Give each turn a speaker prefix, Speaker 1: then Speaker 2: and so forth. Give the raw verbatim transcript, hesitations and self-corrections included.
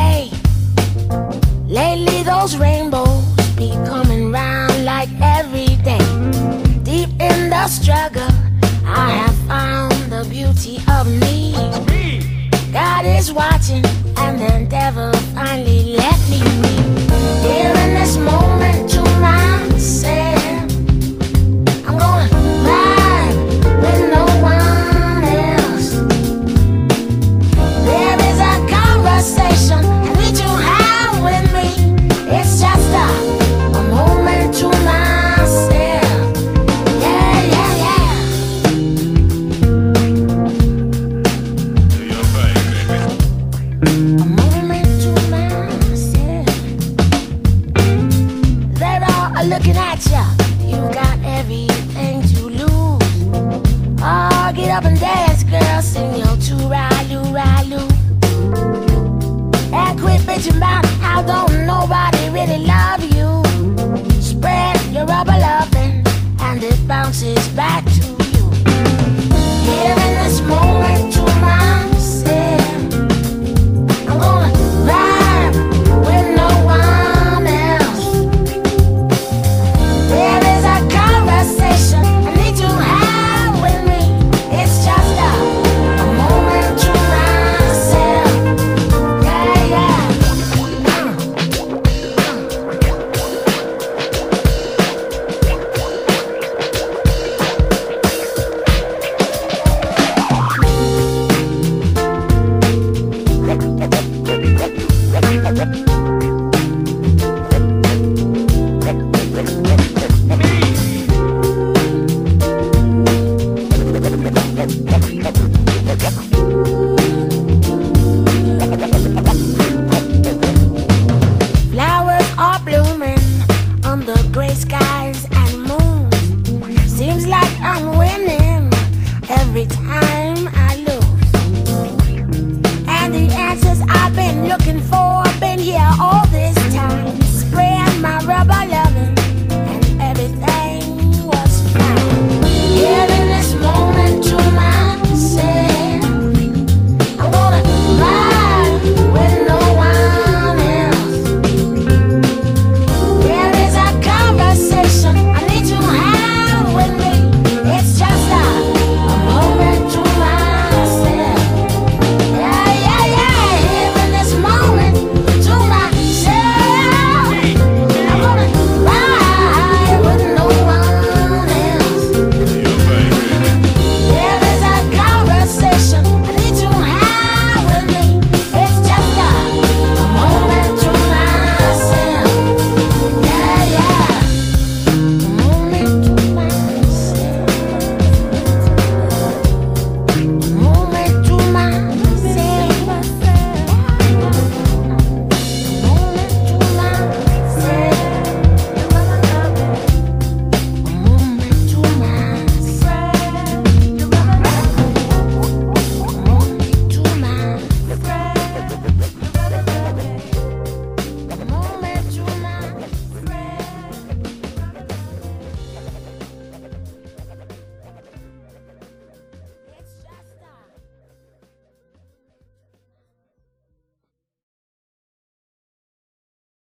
Speaker 1: Hey, lately those rainbows be coming round like every day. Deep in the struggle, I have found the beauty of me. God is watching, and the devil finally let me be. Here in this moment to myself, I'm gonna ride with no one else. There is a conversation I need to have with me. It's just a, a moment to myself. Yeah, yeah, yeah.
Speaker 2: Do your thing, baby.
Speaker 1: A moment to myself. They're all looking at ya. You got everything to lose. Oh, get up and dance, girl. Sing your tooraloo-raloo. And quit bitching about how don't nobody really love you. Spread your rubber loving, and it bounces back to you. Here in this moment to myself, I'm gonna ride with no one else. There is a conversation I need to have with me. It's just a, a moment to myself. Yeah, yeah. Uh, uh.